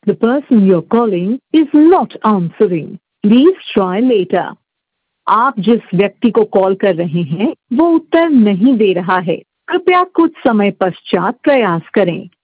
The person you're calling is not answering. Please try later. आप जिस व्यक्ति को कॉल कर रहे हैं वो उत्तर नहीं दे रहा है। कृपया कुछ समय पश्चात प्रयास करें।